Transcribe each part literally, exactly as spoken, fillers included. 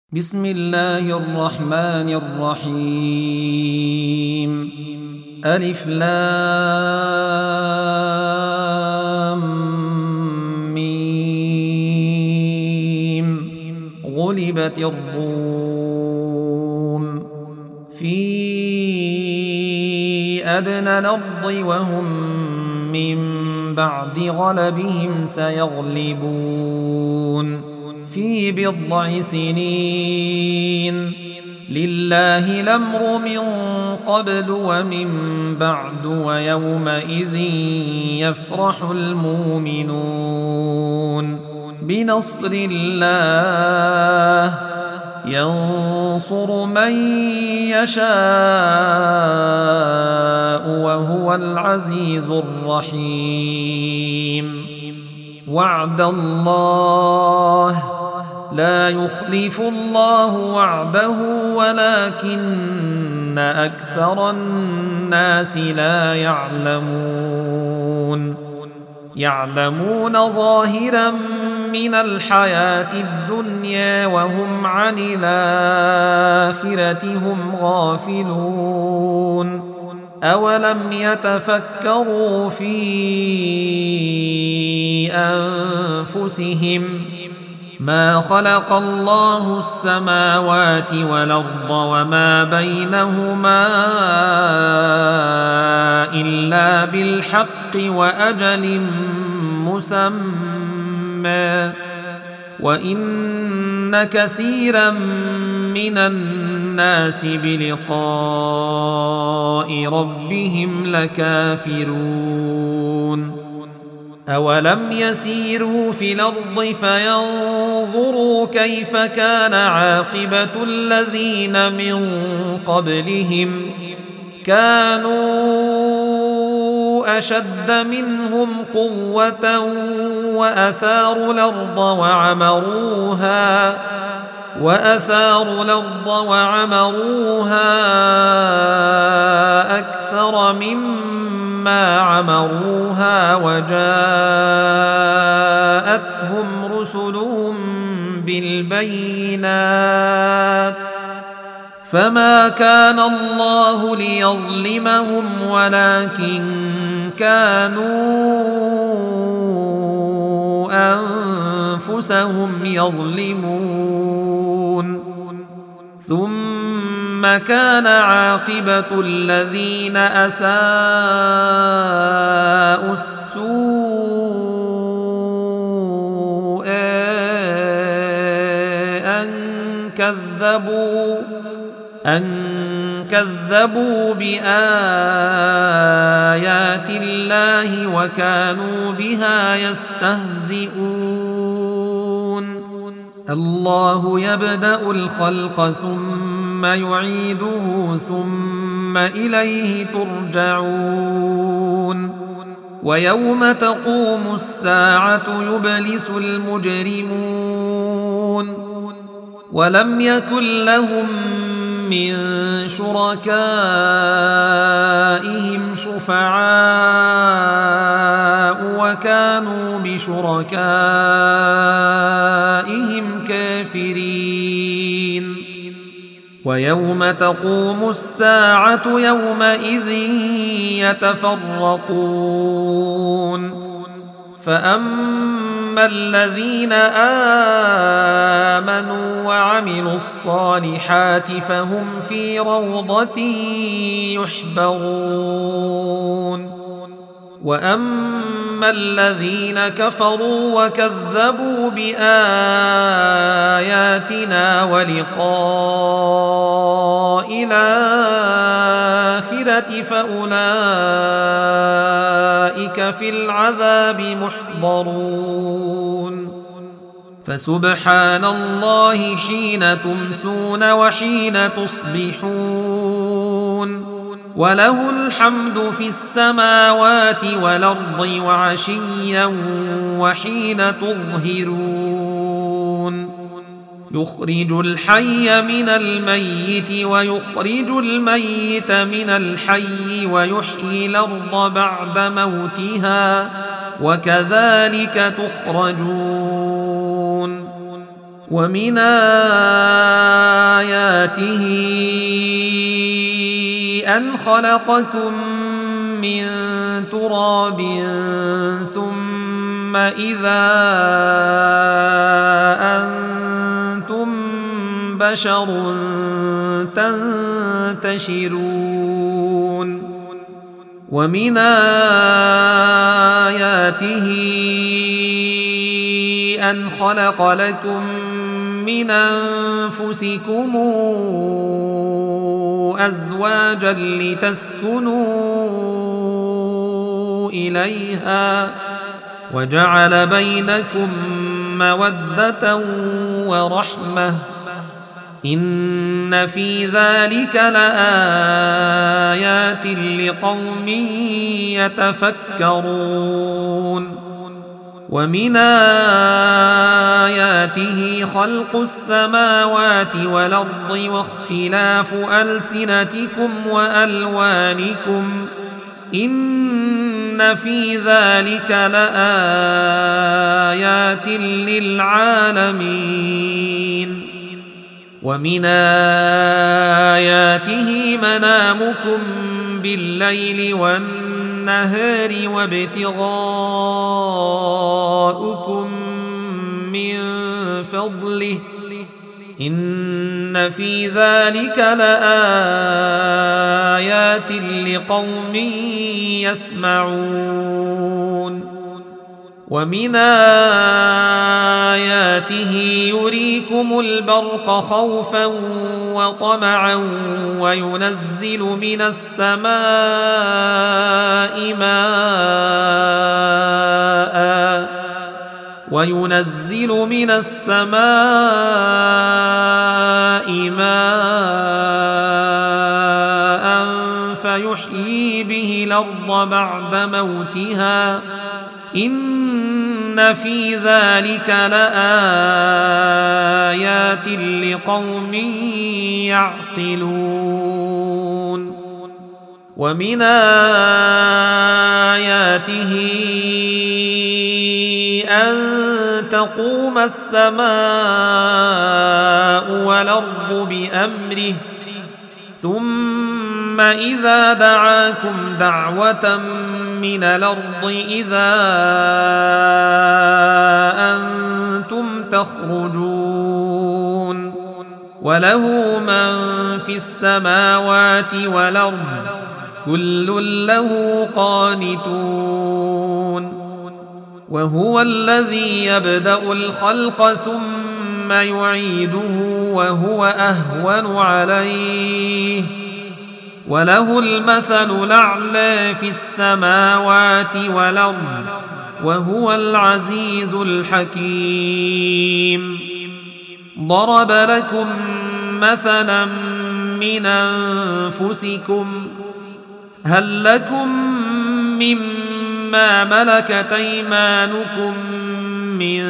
بسم الله الرحمن الرحيم ألف لام ميم غلبت الروم في أدنى الأرض وهم من بعد غلبهم سيغلبون في بضع سنين لله الأمر من قبل ومن بعد ويومئذ يفرح المؤمنون بنصر الله ينصر من يشاء وهو العزيز الرحيم وعد الله لا يخلف الله وعده ولكن أكثر الناس لا يعلمون يعلمون ظاهرا من الحياة الدنيا وهم عن الآخرة هم غافلون أولم يتفكروا في أنفسهم ما خلق الله السماوات والأرض وما بينهما إلا بالحق وأجل مسمى وإن كثيرا من الناس بلقاء ربهم لكافرون أولم يسيروا في الأرض فينظروا كيف كان عاقبة الذين من قبلهم كانوا أشد منهم قوة وأثاروا الأرض وعمروها وأثاروا الأرض وعمروها أكثر مما عمروها وجاءتهم رسلهم بالبينات فما كان الله ليظلمهم ولكن كانوا أنفسهم يظلمون ثم كان عاقبة الذين أساءوا السوء أن كذبوا أن كذبوا بآيات الله وكانوا بها يستهزئون الله يبدأ الخلق ثم يعيده ثم إليه ترجعون ويوم تقوم الساعة يبلس المجرمون ولم يكن لهم من شركائهم شفعاء وكانوا بشركائهم كافرين ويوم تقوم الساعة يومئذ يتفرقون فأما الذين آمنوا وعملوا الصالحات فهم في روضة يحبرون وأما الذين كفروا وكذبوا بآياتنا ولقاء الآخرة فأولئك في العذاب محضرون فسبحان الله حين تمسون وحين تصبحون وله الحمد في السماوات والأرض وعشيا وحين تظهرون يخرج الحي من الميت ويخرج الميت من الحي ويحيي الأرض بعد موتها وكذلك تخرجون ومن آياته أن خلقكم من تراب ثم إذا أنتم بشر تنتشرون ومن آياته أن خلق لكم من أنفسكم أزواجا لتسكنوا إليها وجعل بينكم مودة ورحمة إن في ذلك لآيات لقوم يتفكرون ومن آياته خلق السماوات والأرض واختلاف ألسنتكم وألوانكم إن في ذلك لآيات للعالمين ومن آياته منامكم بالليل والنهار وابتغاؤكم من فضله إن في ذلك لآيات لقوم يسمعون ومن آياته يريكم البرق خوفا وطمعا وينزل من السماء ماء وينزل من السماء ماء فيحيي به الأرض بعد موتها إن في ذلك لآيات لقوم يعقلون ومن آياته أن تقوم السماء والأرض بأمره ثم إذا دعاكم دعوة من الأرض إذا أنتم تخرجون وله من في السماوات والأرض كل له قانتون وهو الذي يبدأ الخلق ثم يعيده وهو أهون عليه وله المثل الأعلى في السماوات والأرض وهو العزيز الحكيم ضرب لكم مثلا من أنفسكم هل لكم مما ملكت أيمانكم من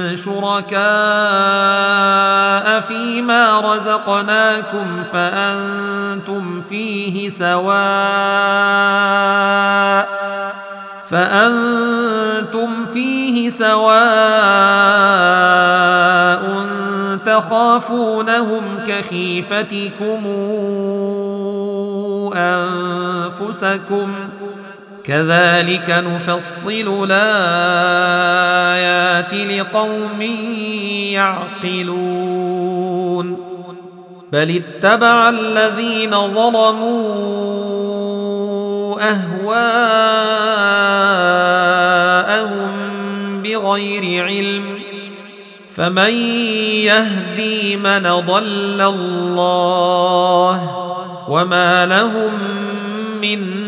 شركاء فيما رزقناكم فأنتم فيه سواء فأنتم فيه سواء تخافونهم كخيفتكم أنفسكم كذلك نفصل الآيات لقوم يعقلون بل اتبع الذين ظلموا أهواءهم بغير علم فمن يهدي من ضل الله وما لهم من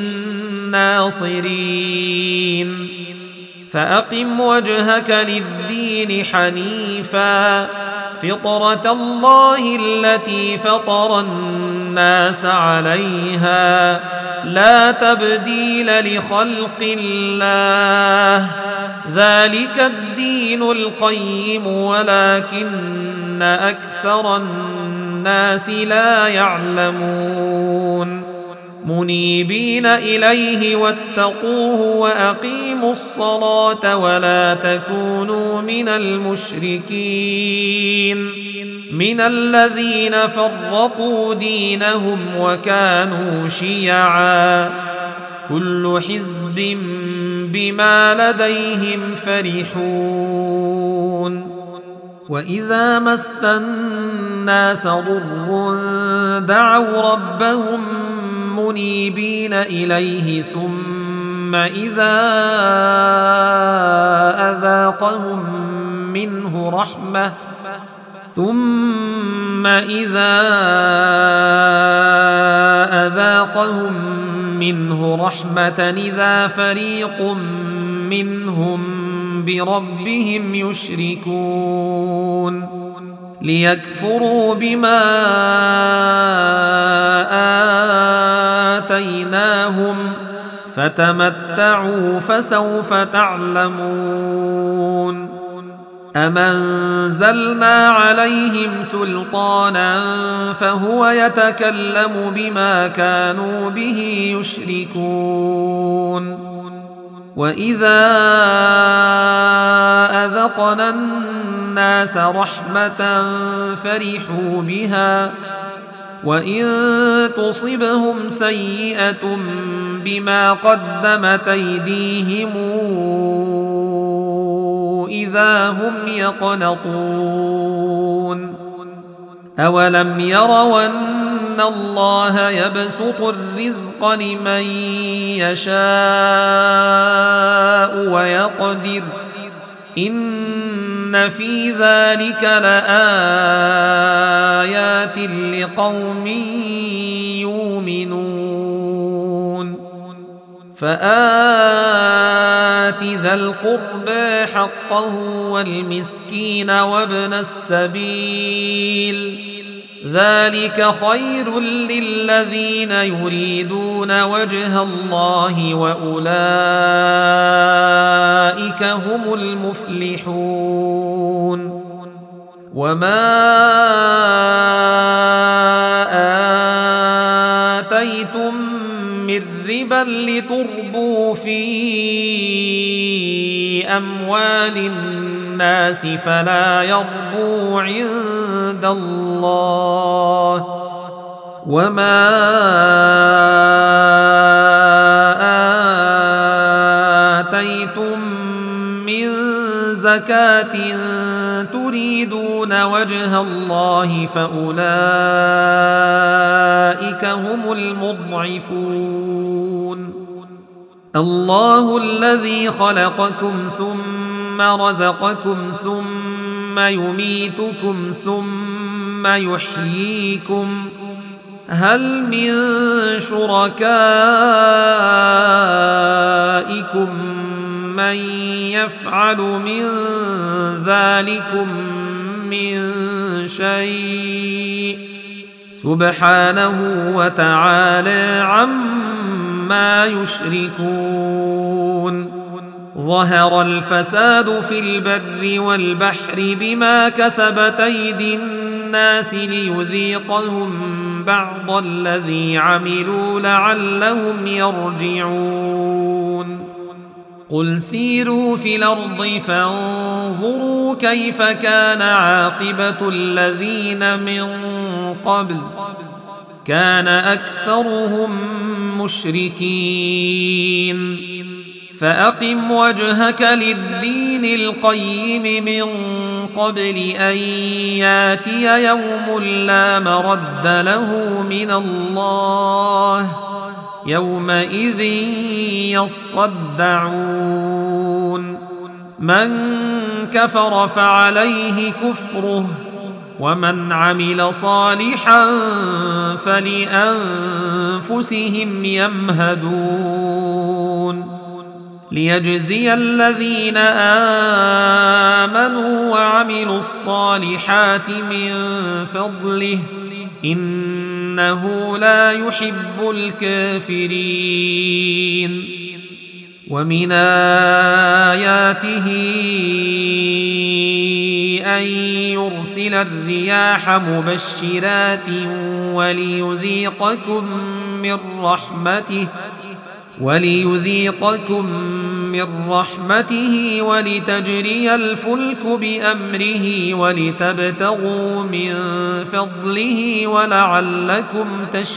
ناصرين فأقم وجهك للدين حنيفا فطرة الله التي فطر الناس عليها لا تبديل لخلق الله ذلك الدين القيم ولكن أكثر الناس لا يعلمون منيبين إليه واتقوه وأقيموا الصلاة ولا تكونوا من المشركين من الذين فرقوا دينهم وكانوا شيعا كل حزب بما لديهم فرحون وإذا مس الناس ضر دعوا ربهم منيبين إليه ثم إذا أذاقهم منه رحمة ثم إذا أذاقهم منه رحمة إذا فريق منهم بربهم يشركون ليكفروا بما آتيناهم فتمتعوا فسوف تعلمون أم أنزلنا عليهم سلطانا فهو يتكلم بما كانوا به يشركون وإذا أذقنا الناس رحمة فرحوا بها وإن تصبهم سيئة بما قدمت أيديهم إذا هم يقنطون أولم يروا أن الله يبسط الرزق لمن يشاء ويقدر إن في ذلك لآيات لقوم يؤمنون فآت ذا القربى حقه والمسكين وابن السبيل ذلك خير للذين يريدون وجه الله وأولئك هم المفلحون وما آتيتم من ربا لتربوا في أموال الناس فلا يربو عند الله وما آتيتم من زكاة تريدون وجه الله فأولئك هم المضعفون الله الذي خلقكم ثم رزقكم ثم يميتكم ثم يحييكم هل من شركائكم من يفعل من ذلكم من شيء سبحانه وتعالى عما يشركون ظهر الفساد في البر والبحر بما كسبت أيدي الناس ليذيقهم بعض الذي عملوا لعلهم يرجعون قل سيروا في الأرض فانظروا كيف كان عاقبة الذين من قبل كان أكثرهم مشركين فأقم وجهك للدين القيم من قبل أن ياتي يوم لا مرد له من الله يومئذ يصدعون من كفر فعليه كفره ومن عمل صالحا فلأنفسهم يمهدون ليجزي الذين آمنوا وعملوا الصالحات من فضله إنه لا يحب الكافرين ومن آياته أن يرسل الرياح مبشرات وليذيقكم من رحمته وليذيقكم من رحمته ولتجري الفلك بأمره ولتبتغوا من فضله ولعلكم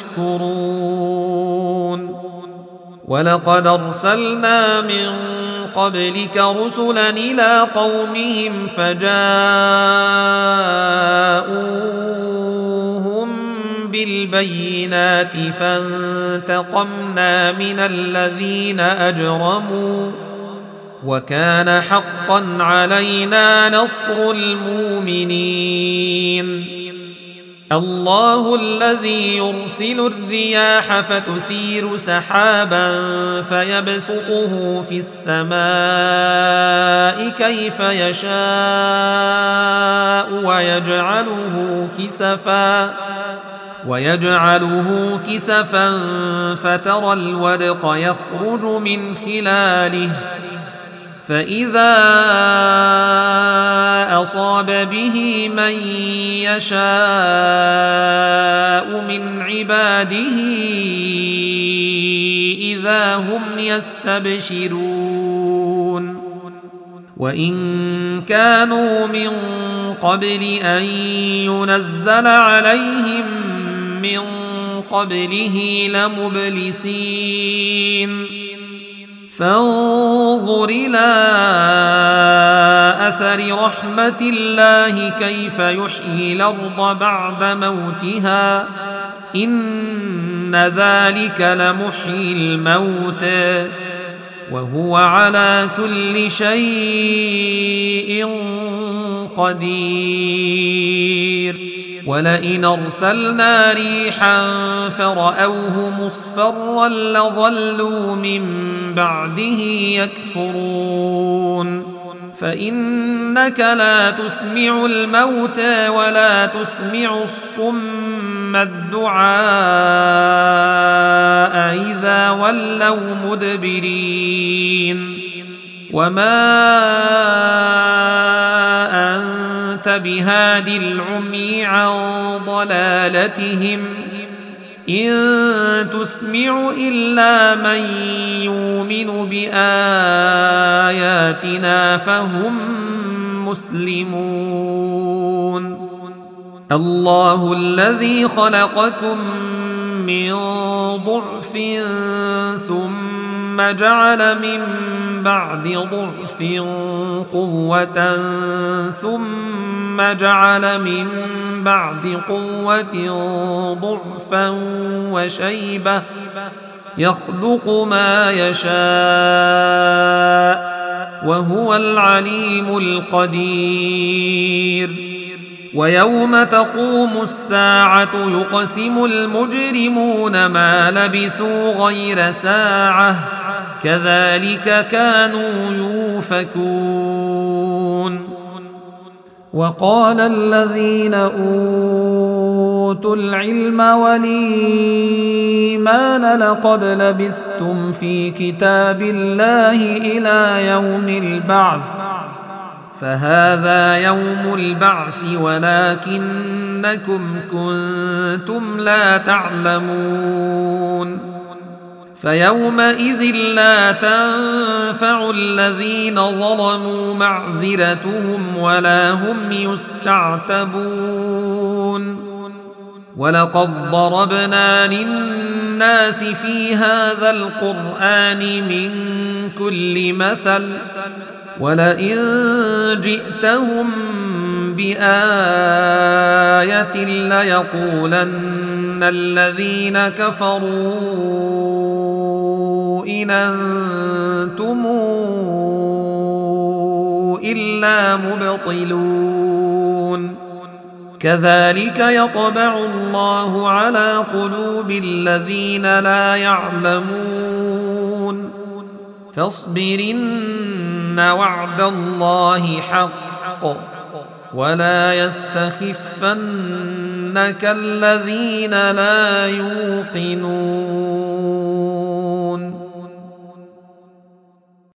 تشكرون ولقد أرسلنا من قبلك رسلا إلى قومهم فجاءوهم بالبينات فانتقمنا من الذين أجرموا وكان حقا علينا نصر المؤمنين الله الذي يرسل الرياح فتثير سحابا فيبسطه في السماء كيف يشاء ويجعله كسفا ويجعله كسفا فترى الودق يخرج من خلاله فإذا أصاب به من يشاء من عباده إذا هم يستبشرون وإن كانوا من قبل أن ينزل عليهم من قبله لمبلسين فانظر إلى أثر رحمة الله كيف يحيي الأرض بعد موتها إن ذلك لمحيي الموتى وهو على كل شيء قدير ولئن أرسلنا ريحا فرأوه مصفرا لظلوا من بعده يكفرون فإنك لا تسمع الموتى ولا تسمع الصم الدعاء إذا ولوا مدبرين وما أنت بهاد العمي عن ضلالتهم إن تسمع إلا من يؤمن بآياتنا فهم مسلمون الله الذي خلقكم من ضعف ثم جعل من بعد ضعف قوة ثم جعل من بعد قوة ضعفا وشيبة يخلق ما يشاء وهو العليم القدير ويوم تقوم الساعة يقسم المجرمون ما لبثوا غير ساعة كذلك كانوا يؤفكون وقال الذين أوتوا العلم والإيمان لقد لبثتم في كتاب الله إلى يوم البعث فهذا يوم البعث ولكنكم كنتم لا تعلمون فيومئذ لا تنفع الذين ظلموا معذرتهم ولا هم يستعتبون ولقد ضربنا للناس في هذا القرآن من كل مثل ولئن جئتهم بآية ليقولن الذين كفروا إن أنتم إلا مبطلون كذلك يطبع الله على قلوب الذين لا يعلمون فاصبرن وعد الله حق ولا يستخفنك الذين لا يوقنون